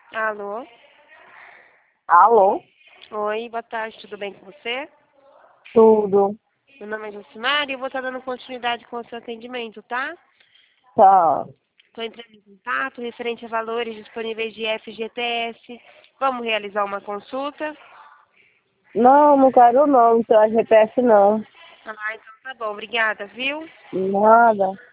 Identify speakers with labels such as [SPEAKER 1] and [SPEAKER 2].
[SPEAKER 1] Alô?
[SPEAKER 2] Alô?
[SPEAKER 1] Oi, boa tarde, tudo bem com você?
[SPEAKER 2] Tudo.
[SPEAKER 1] Meu nome é Jucimara e eu vou estar dando continuidade com o seu atendimento, tá?
[SPEAKER 2] Tá.
[SPEAKER 1] Estou entrando em contato referente a valores disponíveis de FGTS. Vamos realizar uma consulta?
[SPEAKER 2] Não, não quero não, não tem GPS não.
[SPEAKER 1] Ah, então tá bom, obrigada, viu?
[SPEAKER 2] Nada.